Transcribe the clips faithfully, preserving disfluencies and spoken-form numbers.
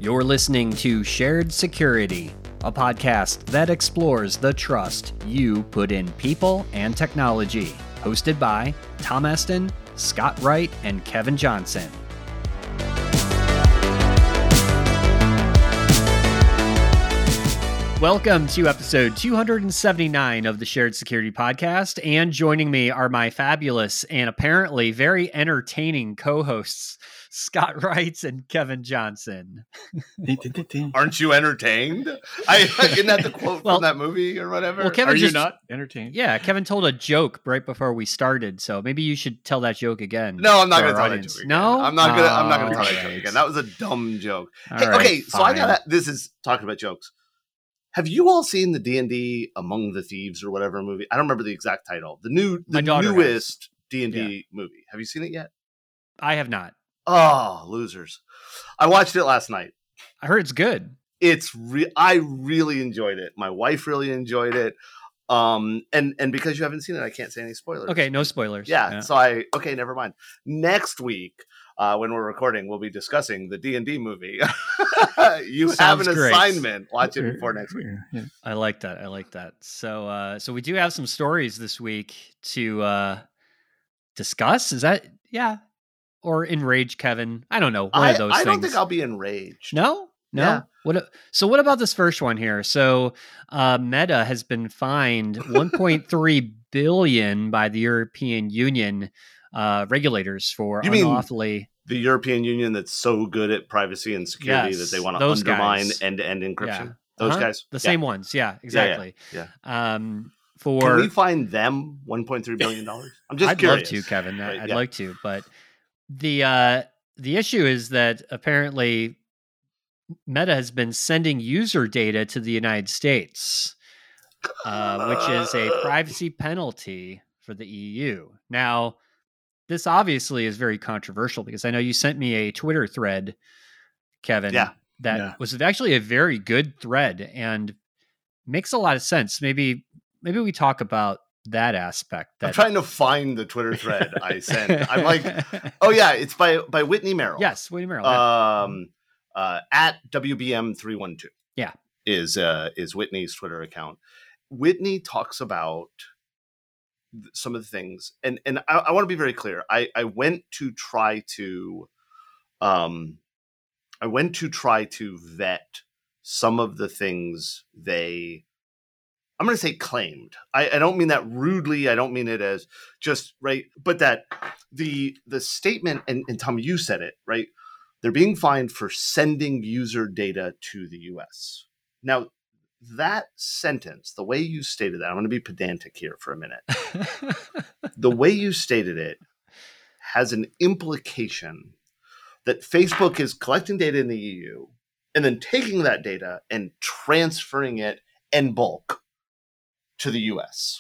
You're listening to Shared Security, a podcast that explores the trust you put in people and technology. Hosted by Tom Eston, Scott Wright, and Kevin Johnson. Welcome to episode two hundred seventy-nine of the Shared Security Podcast, and joining me are my fabulous and apparently very entertaining co-hosts, Scott Wright and Kevin Johnson. Aren't you entertained? I Isn't that the quote well, from that movie or whatever? Well, Kevin are just, you not entertained? Yeah, Kevin told a joke right before we started, so maybe you should tell that joke again. No, I'm not going to our tell audience. that joke again. No, I'm not going to. I'm not going to All tell that right. joke again. That was a dumb joke. All Hey, right, okay, so I fine. got to This is talking about jokes. Have you all seen the D and D Among the Thieves or whatever movie? I don't remember the exact title. The new, My the daughter newest D and D movie. Have you seen it yet? I have not. Oh, losers! I watched it last night. I heard it's good. It's re- I really enjoyed it. My wife really enjoyed it. Um, and and because you haven't seen it, I can't say any spoilers. Okay, no spoilers. Yeah, so I okay, never mind. Next week, uh, when we're recording, we'll be discussing the D and D movie. You have Sounds an great. assignment. Watch it before next week. Yeah. I like that. I like that. So, uh, so we do have some stories this week to uh, discuss. Is that yeah, or enrage Kevin? I don't know. One I, of those I things. don't think I'll be enraged. No, no. Yeah. What? a- So, what about this first one here? So, uh, Meta has been fined one point three billion by the European Union uh, regulators for You mean unlawfully. The European Union that's so good at privacy and security Yes, that they want to those undermine guys. end-to-end encryption. Yeah. Those Uh-huh. guys, the Yeah. same ones. Yeah, exactly. Yeah. Um, Can for we find them one point three billion dollars? I'm just I'd curious. love to, Kevin. I- Right, I'd yeah. like to, but the uh, the issue is that apparently Meta has been sending user data to the United States, uh, which is a privacy penalty for the E U. Now, this obviously is very controversial because I know you sent me a Twitter thread, Kevin, Yeah. that Yeah. was actually a very good thread and makes a lot of sense. Maybe maybe we talk about that aspect. I'm That trying to find the Twitter thread I sent. I'm like, oh yeah, it's by by Whitney Merrill. yes, William Merrill. yeah. Um, uh, at W B M three one two. Yeah. is uh, is Whitney's Twitter account. Whitney talks about th- some of the things, and and I, I want to be very clear. I I went to try to, um, I went to try to vet some of the things they. I'm going to say claimed. I, I don't mean that rudely. I don't mean it as just right, but that the the statement, and, and Tom, you said it right. They're being fined for sending user data to the U S. Now, that sentence, the way you stated that, I'm going to be pedantic here for a minute. The way you stated it has an implication that Facebook is collecting data in the E U and then taking that data and transferring it in bulk to the U S.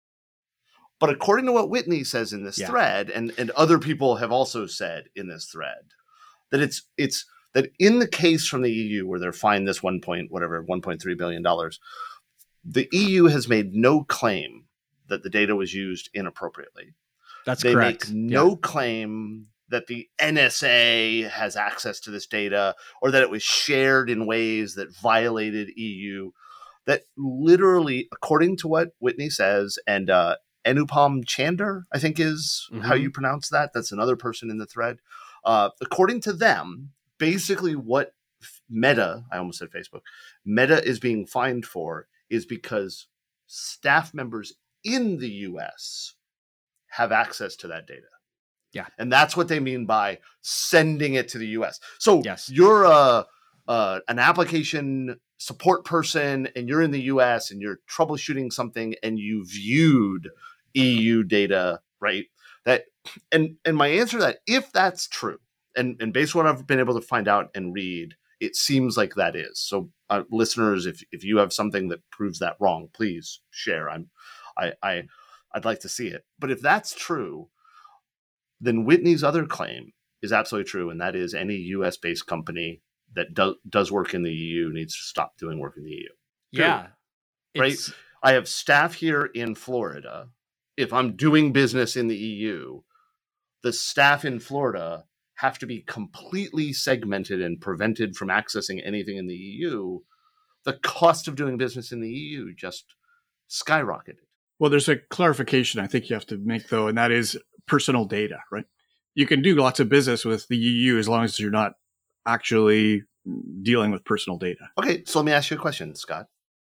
But according to what Whitney says in this Yeah. thread, and, and other people have also said in this thread, that it's it's that in the case from the E U where they're fined this one point whatever one point three billion dollars, the E U has made no claim that the data was used inappropriately. That's They correct. make no claim that the N S A has access to this data or that it was shared in ways that violated E U. That literally, according to what Whitney says, and uh, Anupam Chander, I think is how Mhm. you pronounce that. That's another person in the thread. Uh, according to them, basically what Meta, I almost said Facebook, Meta is being fined for is because staff members in the U S have access to that data. Yeah. And that's what they mean by sending it to the U S. So Yes. you're a, uh, an application support person and you're in the U S and you're troubleshooting something and you viewed E U data, right? That and and my answer to that, if that's true, and, and based on what I've been able to find out and read, it seems like that is. So uh, listeners, if if you have something that proves that wrong, please share. I'm I, I I'd like to see it. But if that's true, then Whitney's other claim is absolutely true, and that is any U S based company that do, does work in the E U needs to stop doing work in the E U. Yeah. Right? It's- I have staff here in Florida. If I'm doing business in the E U, the staff in Florida have to be completely segmented and prevented from accessing anything in the E U, the cost of doing business in the E U just skyrocketed. Well, there's a clarification I think you have to make, though, and that is personal data, right? You can do lots of business with the E U as long as you're not actually dealing with personal data. Okay, so let me ask you a question, Scott.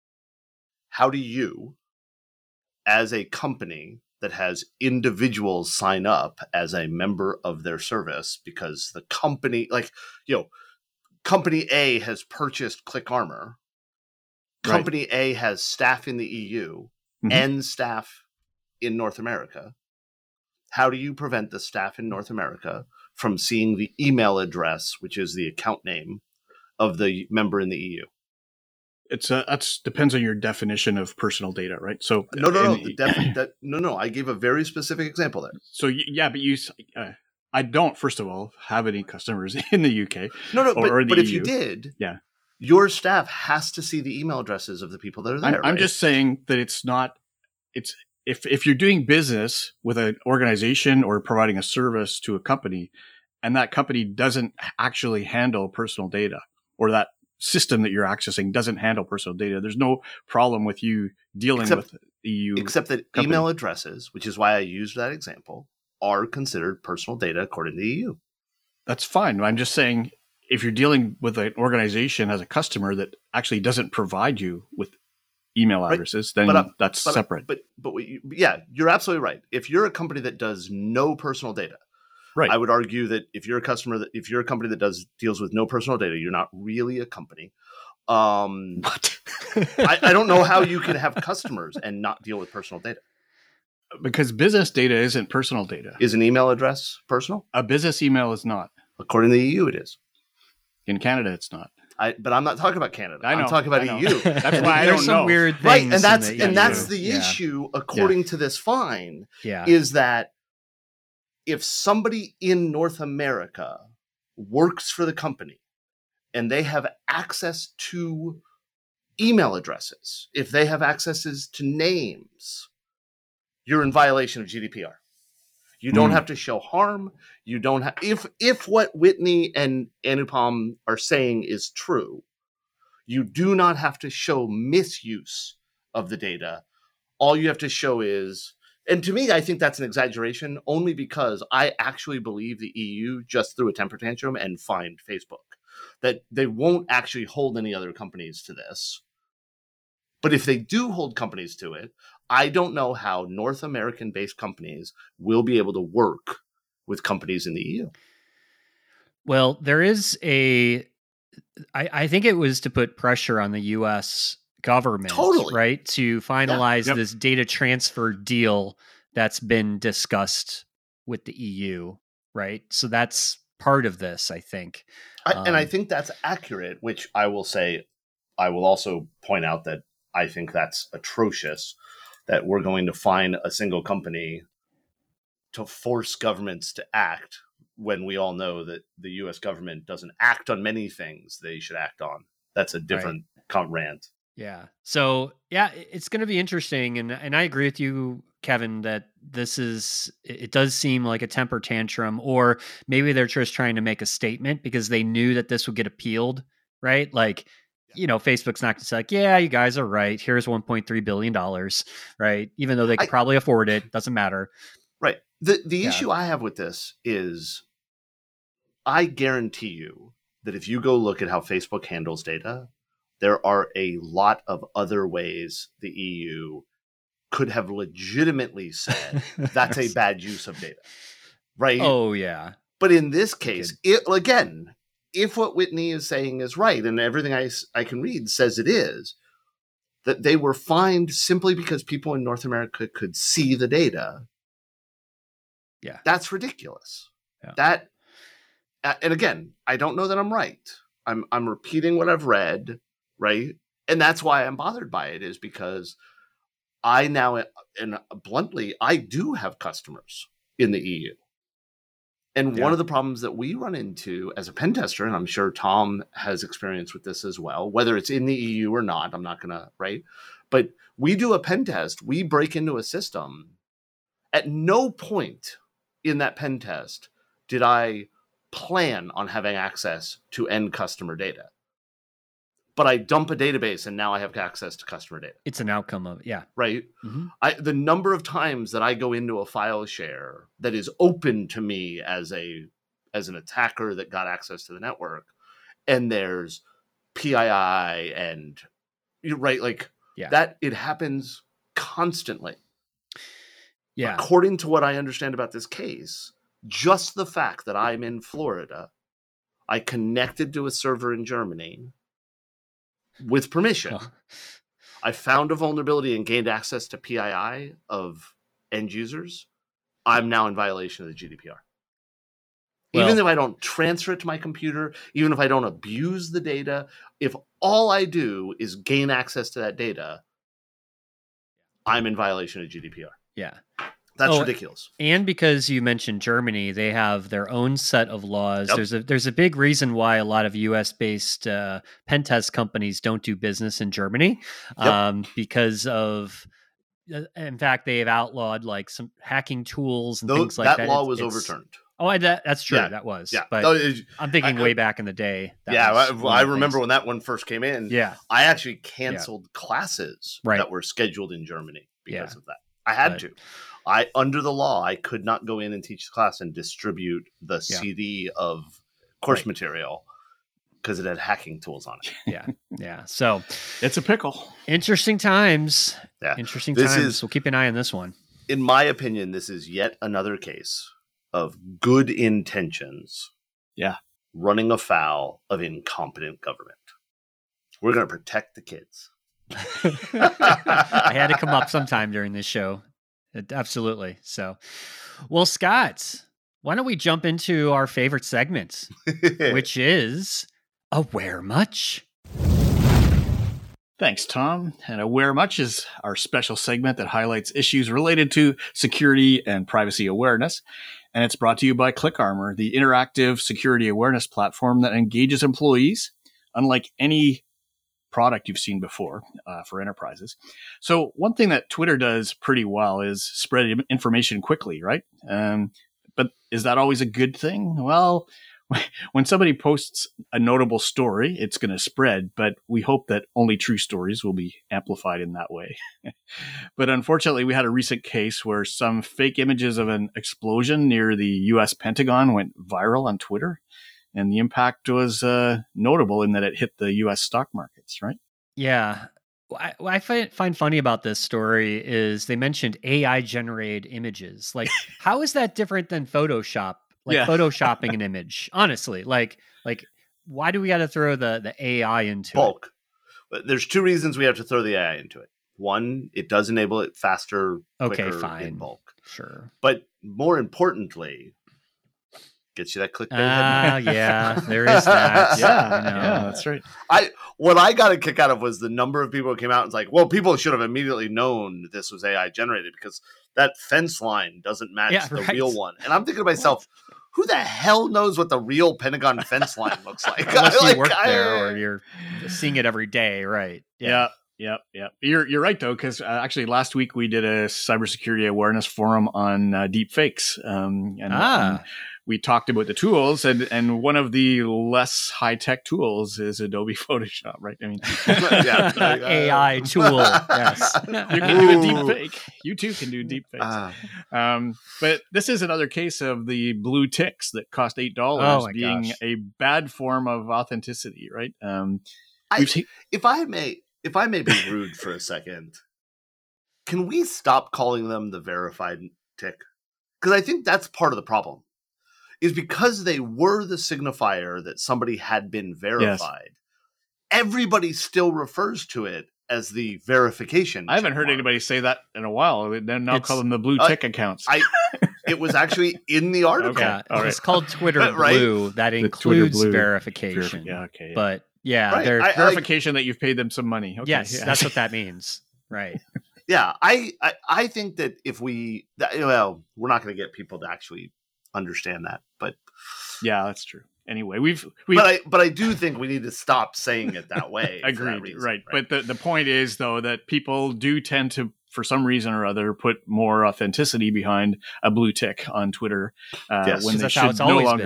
How do you, as a company that has individuals sign up as a member of their service because the company, like, you know, company A has purchased ClickArmor, company right. A has staff in the E U mm-hmm. and staff in North America. How do you prevent the staff in North America from seeing the email address, which is the account name of the member in the E U? It's uh, that's depends on your definition of personal data, right? So no, no, no, the defi- that, no, no. I gave a very specific example there. So yeah, but you, uh, I don't. First of all, have any customers in the U K. No, no, or, but, or the but E U. If you did, yeah, your staff has to see the email addresses of the people that are there. I'm, right? I'm just saying that it's not. It's if if you're doing business with an organization or providing a service to a company, and that company doesn't actually handle personal data, or that system that you're accessing doesn't handle personal data, there's no problem with you dealing except, with E U. Except that company. Email addresses, which is why I used that example, are considered personal data according to the E U. That's fine. I'm just saying if you're dealing with an organization as a customer that actually doesn't provide you with email addresses, right. then but, uh, that's but, separate. But, but, but you, yeah, you're absolutely right. If you're a company that does no personal data, right. I would argue that if you're a customer that if you're a company that does deals with no personal data, you're not really a company. Um, what? I, I don't know how you can have customers and not deal with personal data. Because business data isn't personal data. Is an email address personal? A business email is not. According to the E U, it is. In Canada, it's not. I, but I'm not talking about Canada. I know, I'm talking about I E U. That's why I don't some know. Weird things right, and that's the and that's the yeah. issue. According yeah. to this fine, yeah. is that if somebody in North America works for the company and they have access to email addresses, if they have accesses to names, you're in violation of G D P R. You don't mm. have to show harm. You don't have if if what Whitney and Anupam are saying is true, you do not have to show misuse of the data. All you have to show is, and to me, I think that's an exaggeration only because I actually believe the E U just threw a temper tantrum and fined Facebook. That they won't actually hold any other companies to this. But if they do hold companies to it, I don't know how North American-based companies will be able to work with companies in the E U. Well, there is a, I, I think it was to put pressure on the U S government, totally. right? To finalize yeah. yep. this data transfer deal that's been discussed with the E U, right? So that's part of this, I think. I, um, and I think that's accurate, which I will say, I will also point out that I think that's atrocious, that we're going to find a single company to force governments to act when we all know that the U S government doesn't act on many things they should act on. That's a different right. rant. Yeah. So yeah, it's going to be interesting. And, and I agree with you, Kevin, that this is, it does seem like a temper tantrum, or maybe they're just trying to make a statement because they knew that this would get appealed, right? Like, you know, Facebook's not going to say like, yeah, you guys are right. Here's one point three billion dollars, right? Even though they could I, probably afford it. Doesn't matter. Right. The the yeah. issue I have with this is I guarantee you that if you go look at how Facebook handles data, there are a lot of other ways the E U could have legitimately said that's a bad use of data. Right? Oh, yeah. But in this case, it, again, if what Whitney is saying is right, and everything I, I can read says it is, that they were fined simply because people in North America could see the data. Yeah. That's ridiculous. Yeah. That, and again, I don't know that I'm right. I'm I'm repeating what I've read, right? And that's why I'm bothered by it, is because I now, and bluntly, I do have customers in the E U. And yeah. one of the problems that we run into as a pen tester, and I'm sure Tom has experience with this as well, whether it's in the E U or not, I'm not going to, right? But we do a pen test. We break into a system. At no point in that pen test did I plan on having access to end customer data. But I dump a database and now I have access to customer data. It's an outcome of, yeah. Right? Mm-hmm. I, the number of times that I go into a file share that is open to me as a as an attacker that got access to the network, and there's P I I and, right, like yeah. that, it happens constantly. Yeah. According to what I understand about this case, just the fact that I'm in Florida, I connected to a server in Germany with permission. Oh. I found a vulnerability and gained access to P I I of end users. I'm now in violation of the G D P R. Well, even if I don't transfer it to my computer, even if I don't abuse the data, if all I do is gain access to that data, I'm in violation of G D P R. Yeah. That's oh, ridiculous. And because you mentioned Germany, they have their own set of laws. Yep. There's a there's a big reason why a lot of U S based uh, pen test companies don't do business in Germany, Yep. um, because of, in fact, they've outlawed like some hacking tools and Those, things like that. That law it's, was it's, overturned. Oh, I, that, that's true. Yeah. That was. Yeah. But no, it, I'm thinking I, way back in the day. That yeah, was I, I remember things. when that one first came in. Yeah. I actually canceled yeah. classes right. that were scheduled in Germany because yeah. of that. I had but, to. I under the law, I could not go in and teach the class and distribute the yeah. C D of course right. material because it had hacking tools on it. Yeah, yeah. So it's a pickle. Interesting times. Yeah, interesting this times. Is, we'll keep an eye on this one. In my opinion, this is yet another case of good intentions. Yeah, running afoul of incompetent government. We're going to protect the kids. I had to come up sometime during this show. It, absolutely. So, well, Scott, why don't we jump into our favorite segment, which is Aware Much? Thanks, Tom. And Aware Much is our special segment that highlights issues related to security and privacy awareness. And it's brought to you by ClickArmor, the interactive security awareness platform that engages employees, unlike any product you've seen before uh, for enterprises. So one thing that Twitter does pretty well is spread information quickly, right? Um, but is that always a good thing? Well, when somebody posts a notable story, it's going to spread, but we hope that only true stories will be amplified in that way. But unfortunately, we had a recent case where some fake images of an explosion near the U S Pentagon went viral on Twitter. And the impact was uh, notable in that it hit the U S stock markets, right? Yeah. What I find, find funny about this story is they mentioned A I-generated images. Like, how is that different than Photoshop? Like yeah. Photoshopping an image, honestly. Like, like, why do we got to throw the, the A I into bulk? It? There's two reasons we have to throw the A I into it. One, it does enable it faster, okay, quicker fine. in bulk. Sure. But more importantly, gets you that clickbait. Ah, uh, yeah, there is that. yeah, yeah, that's right. I what I got a kick out of was the number of people who came out and was like, well, people should have immediately known this was A I generated because that fence line doesn't match yeah, the right. real one. And I'm thinking to myself, who the hell knows what the real Pentagon fence line looks like? Unless like, you work I, there or you're seeing it every day, right? Yeah. Yep, yep. You're you're right though, because uh, actually last week we did a cybersecurity awareness forum on uh, deep fakes, um, and, ah. and we talked about the tools, and, and one of the less high tech tools is Adobe Photoshop, right? I mean, yeah, A I tool. Yes, you can do a deep fake. You too can do deep fakes. Ah. Um, but this is another case of the blue ticks that cost eight dollars oh being gosh. a bad form of authenticity, right? Um, I, seen- if I may. If I may be rude for a second, can we stop calling them the verified tick? Because I think that's part of the problem. Is because they were the signifier that somebody had been verified. Yes. Everybody still refers to it as the verification. I haven't heard mark. anybody say that in a while. They now it's, call them the blue uh, tick accounts. I, it was actually in the article. Okay. Yeah, it's right. called Twitter right? Blue. That the includes Blue verification. Verif- yeah, okay. Yeah. But yeah, right. they're I, verification I, that you've paid them some money. Okay, yes, yeah. that's what that means. Right. Yeah, I, I, I think that if we, that, well, we're not going to get people to actually understand that, but yeah, that's true. Anyway, we've, we've but I but I do think we need to stop saying it that way. Agreed, reason, right. right? But the, the point is, though, that people do tend to, for some reason or other, put more authenticity behind a blue tick on Twitter uh, yes, when they that's should how it's no always longer.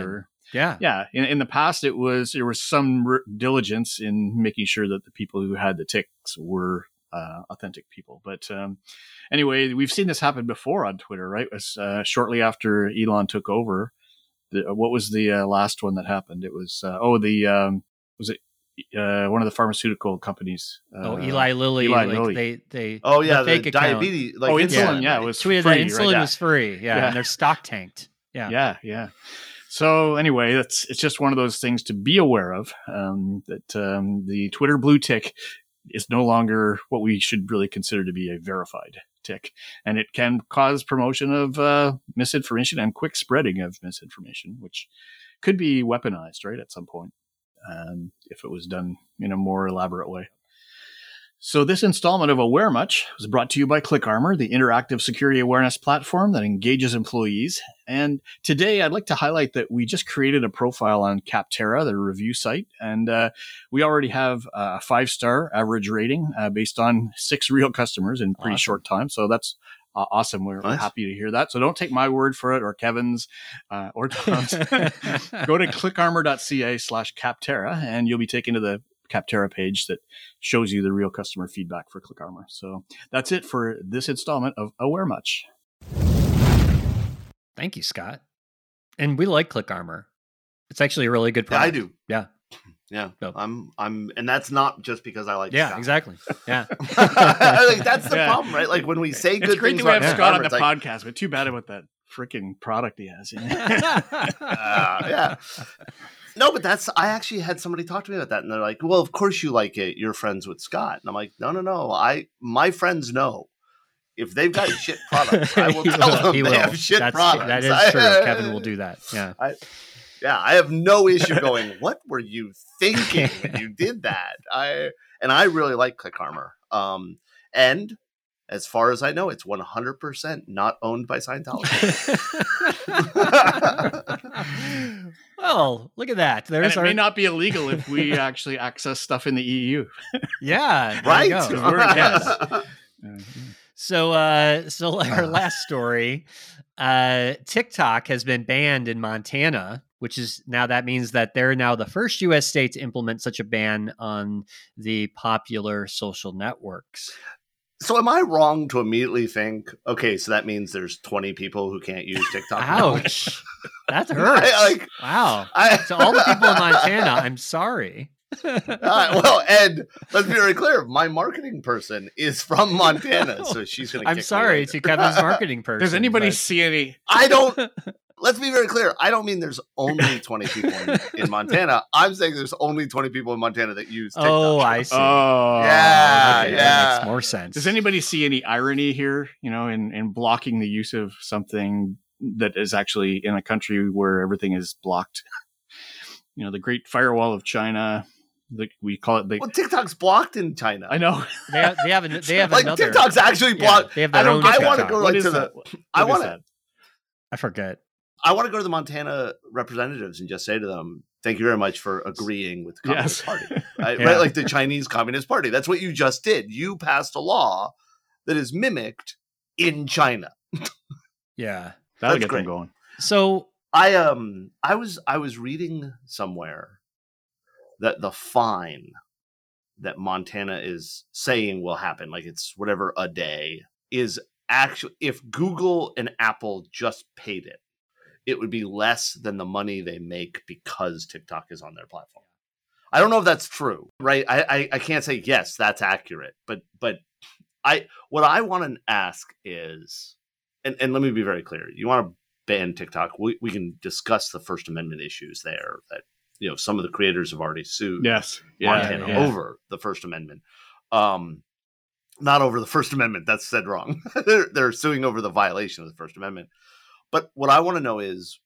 Yeah. Yeah. In, in the past, it was there was some r- diligence in making sure that the people who had the ticks were uh, authentic people. But um, anyway, we've seen this happen before on Twitter, right? It was uh, shortly after Elon took over. The, what was the uh, last one that happened? It was uh, oh the um, was it uh, one of the pharmaceutical companies? Uh, Oh, Eli Lilly. Eli like Lilly. They they. Oh yeah, the, fake account diabetes. Like oh, insulin. insulin. Yeah, right? it was tweeted free, that insulin right? was free. Yeah, Yeah. and their stock tanked. Yeah. Yeah, yeah. So anyway, that's it's just one of those things to be aware of. Um, that um, the Twitter blue tick is no longer what we should really consider to be a verified tick, and it can cause promotion of uh, misinformation and quick spreading of misinformation, which could be weaponized, right, at some point, um, if it was done in a more elaborate way. So this installment of Aware Much was brought to you by ClickArmor, the interactive security awareness platform that engages employees. And today I'd like to highlight that we just created a profile on Capterra, the review site, and uh, we already have a five-star average rating uh, based on six real customers in pretty Awesome. short time. So that's uh, awesome. We're Nice. happy to hear that. So don't take my word for it or Kevin's uh, or Tom's. Go to clickarmor.ca slash Capterra and you'll be taken to the Capterra page that shows you the real customer feedback for ClickArmor. So that's it for this installment of Aware Much. Thank you, Scott. And we like ClickArmor. It's actually a really good Yeah, I product. do. Yeah. Yeah, No. I'm, I'm, and that's not just because I like. Yeah, Scott. exactly. Yeah. Like, that's the Yeah. problem, right? Like when we say It's good great things that we have about Scott on ClickArmor, the it's like, podcast, but too bad about that freaking product he has. uh, yeah. No, but that's, I actually had somebody talk to me about that and they're like, well, of course you like it. You're friends with Scott. And I'm like, no, no, no. I, my friends know if they've got shit products, I will He tell will. them He they will. have shit That's, products. That is I- true. Kevin will do that. Yeah. I, yeah, I have no issue going, what were you thinking when you did that? I, and I really like ClickArmor. Um, and as far as I know, it's one hundred percent not owned by Scientology. Well, look at that. And There's it our may not be illegal if we actually access stuff in the E U. yeah. there you Right? go. We're against. So, uh, so our last story, uh, TikTok has been banned in Montana, which is now that means that they're now the first U S state to implement such a ban on the popular social networks. So am I wrong to immediately think, okay, so that means there's twenty people who can't use TikTok now? Ouch, that hurts. I, like, wow. I, So all the people in Montana, I'm sorry. Uh, well, and let's be very clear, my marketing person is from Montana, so she's going to. I'm sorry to Kevin's marketing person. Does anybody but- see any? I don't. Let's be very clear. I don't mean there's only twenty people in, in Montana. I'm saying there's only twenty people in Montana that use TikTok. Oh, I see. Oh, Yeah, Okay, yeah. That makes more sense. Does anybody see any irony here, you know, in, in blocking the use of something that is actually in a country where everything is blocked? You know, the Great Firewall of China, the, we call it the. Well, TikTok's blocked in China. I know. They have, they have, an, they have like another. TikTok's actually yeah, blocked. they have I their don't. own I want to TikTok. go What like is to that? the. What I is want that? to. I forget. I want to go to the Montana representatives and just say to them, "Thank you very much for agreeing with the Communist Yes. Party." Right? Yeah. Right? Like the Chinese Communist Party. That's what you just did. You passed a law that is mimicked in China. Yeah. That'll That's get great. them going. So I um I was I was reading somewhere that the fine that Montana is saying will happen, like it's whatever a day, is actually, if Google and Apple just paid it, it would be less than the money they make because TikTok is on their platform. I don't know if that's true, right? I I, I can't say yes, that's accurate, but but I what I want to ask is, and, and let me be very clear, you want to ban TikTok, we, we can discuss the First Amendment issues there that, you know, some of the creators have already sued Yes. Montana yeah. over the First Amendment. Um, not over the First Amendment, that's said wrong. they're, they're suing over the violation of the First Amendment. But what I want to know is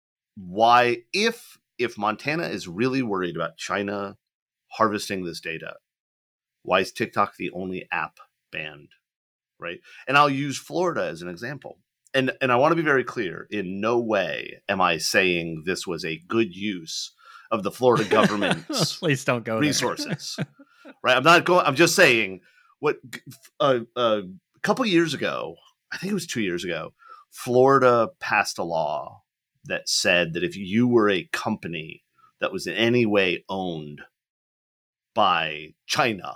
why, if if Montana is really worried about China harvesting this data, why is TikTok the only app banned, right? And I'll use Florida as an example. And and I want to be very clear, in no way am I saying this was a good use of the Florida government's please don't go there. resources, right? I'm not going, I'm just saying what uh, uh, a couple years ago, I think it was two years ago, Florida passed a law that said that if you were a company that was in any way owned by China,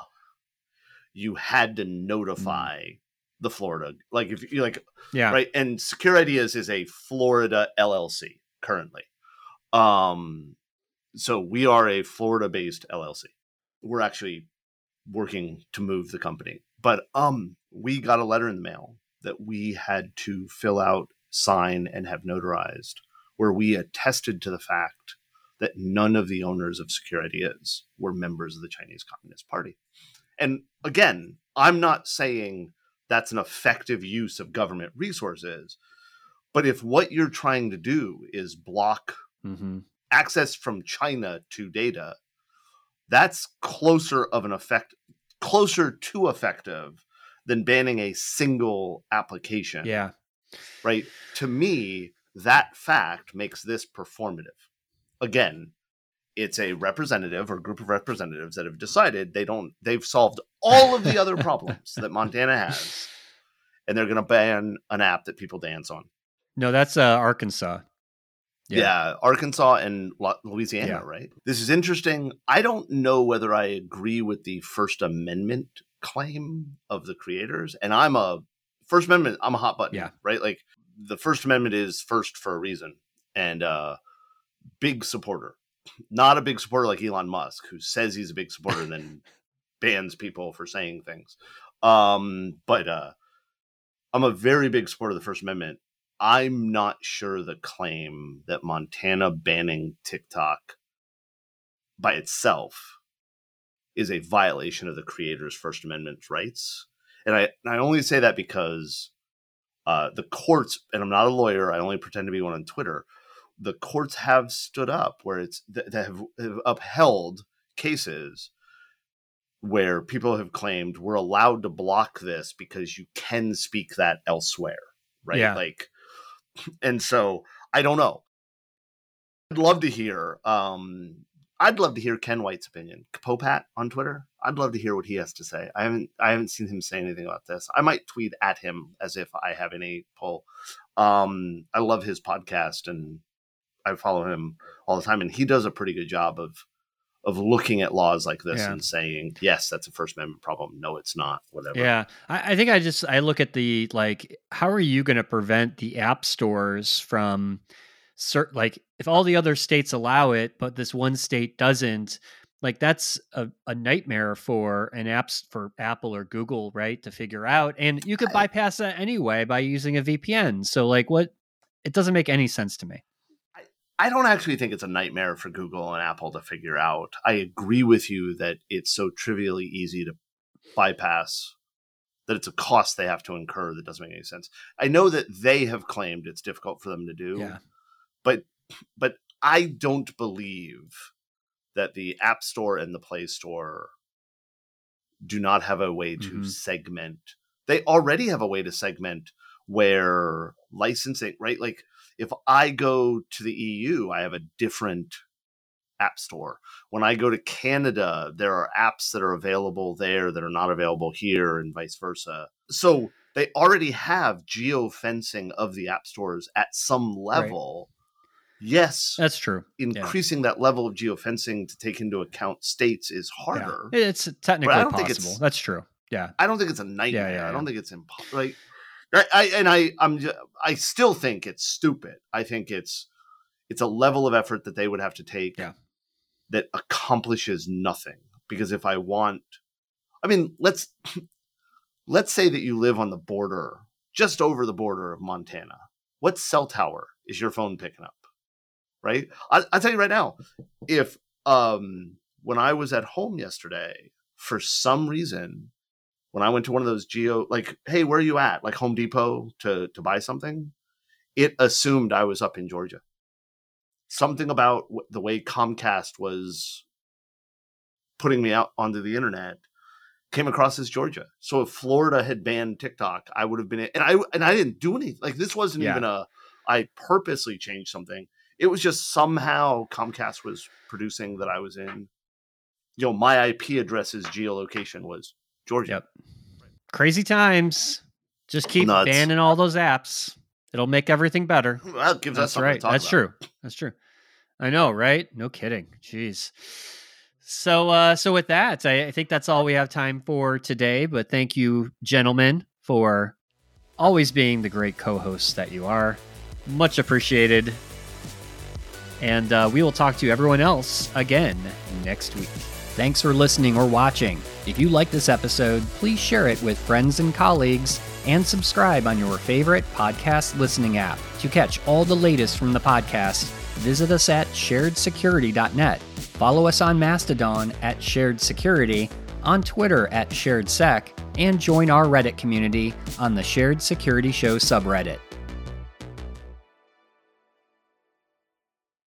you had to notify mm. the Florida, like if you like, yeah, right. And Secure Ideas is a Florida L L C currently. Um, so we are a Florida-based L L C. We're actually working to move the company, but um, we got a letter in the mail that we had to fill out, sign, and have notarized, where we attested to the fact that none of the owners of Secure Ideas were members of the Chinese Communist Party. And again, I'm not saying that's an effective use of government resources, but if what you're trying to do is block mm-hmm. access from China to data, that's closer of an effect, closer to effective than banning a single application. Yeah. Right. To me, that fact makes this performative. Again, it's a representative or group of representatives that have decided they don't, they've solved all of the other problems that Montana has, and they're going to ban an app that people dance on. No, that's uh, Arkansas. Yeah. yeah, Arkansas and Louisiana, yeah. right? This is interesting. I don't know whether I agree with the First Amendment claim of the creators. And I'm a First Amendment, I'm a hot button, yeah. right? Like the First Amendment is first for a reason, and uh big supporter. Not a big supporter like Elon Musk, who says he's a big supporter and then bans people for saying things. Um, but uh, I'm a very big supporter of the First Amendment. I'm not sure the claim that Montana banning TikTok by itself is a violation of the creator's First Amendment rights. And I, and I only say that because uh, the courts, and I'm not a lawyer, I only pretend to be one on Twitter, the courts have stood up where it's that have, have upheld cases where people have claimed we're allowed to block this because you can speak that elsewhere, right? Yeah. Like, and so I don't know. I'd love to hear. Um, I'd love to hear Ken White's opinion. Popat on Twitter. I'd love to hear what he has to say. I haven't. I haven't seen him say anything about this. I might tweet at him as if I have any pull. Um, I love his podcast and I follow him all the time, and he does a pretty good job of of looking at laws like this yeah. and saying, yes, that's a First Amendment problem. No, it's not. Whatever. Yeah, I, I think I just I look at the like, how are you going to prevent the app stores from cert like if all the other states allow it, but this one state doesn't? Like that's a, a nightmare for an apps for Apple or Google, right, to figure out. And you could bypass that anyway by using a V P N. So like, what? It doesn't make any sense to me. I don't actually think it's a nightmare for Google and Apple to figure out. I agree with you that it's so trivially easy to bypass, that it's a cost they have to incur that doesn't make any sense. I know that they have claimed it's difficult for them to do, yeah. but but I don't believe that the App Store and the Play Store do not have a way to mm-hmm. segment. They already have a way to segment where licensing, right? Like, if I go to the E U, I have a different app store. When I go to Canada, there are apps that are available there that are not available here and vice versa. So they already have geofencing of the app stores at some level. Right. Yes. That's true. Increasing yeah. that level of geofencing to take into account states is harder. Yeah. It's technically possible. That's true. Yeah. I don't think it's a nightmare. Yeah, yeah, yeah. I don't think it's impossible. Like, I, I and I I'm I still think it's stupid. I think it's it's a level of effort that they would have to take yeah. that accomplishes nothing. Because if I want, I mean, let's let's say that you live on the border, just over the border of Montana. What cell tower is your phone picking up? Right? I, I'll tell you right now, if um when I was at home yesterday, for some reason, when I went to one of those geo, like, hey, where are you at? Like Home Depot to, to buy something, it assumed I was up in Georgia. Something about the way Comcast was putting me out onto the internet came across as Georgia. So if Florida had banned TikTok, I would have been, and I and I didn't do anything. Like this wasn't yeah. even a, I purposely changed something. It was just somehow Comcast was producing that I was in. You know, my I P address's geolocation was Georgia. Yep. Crazy times. Just keep Nuts. banning all those apps. It'll make everything better. Well, it gives us That's something right. to talk That's about. true. That's true. I know, right? No kidding. Jeez. So, uh, so with that, I, I think that's all we have time for today. But thank you, gentlemen, for always being the great co-hosts that you are. Much appreciated. And uh, we will talk to everyone else again next week. Thanks for listening or watching. If you like this episode, please share it with friends and colleagues and subscribe on your favorite podcast listening app. To catch all the latest from the podcast, visit us at shared security dot net. Follow us on Mastodon at Shared Security, on Twitter at SharedSec, and join our Reddit community on the Shared Security Show subreddit.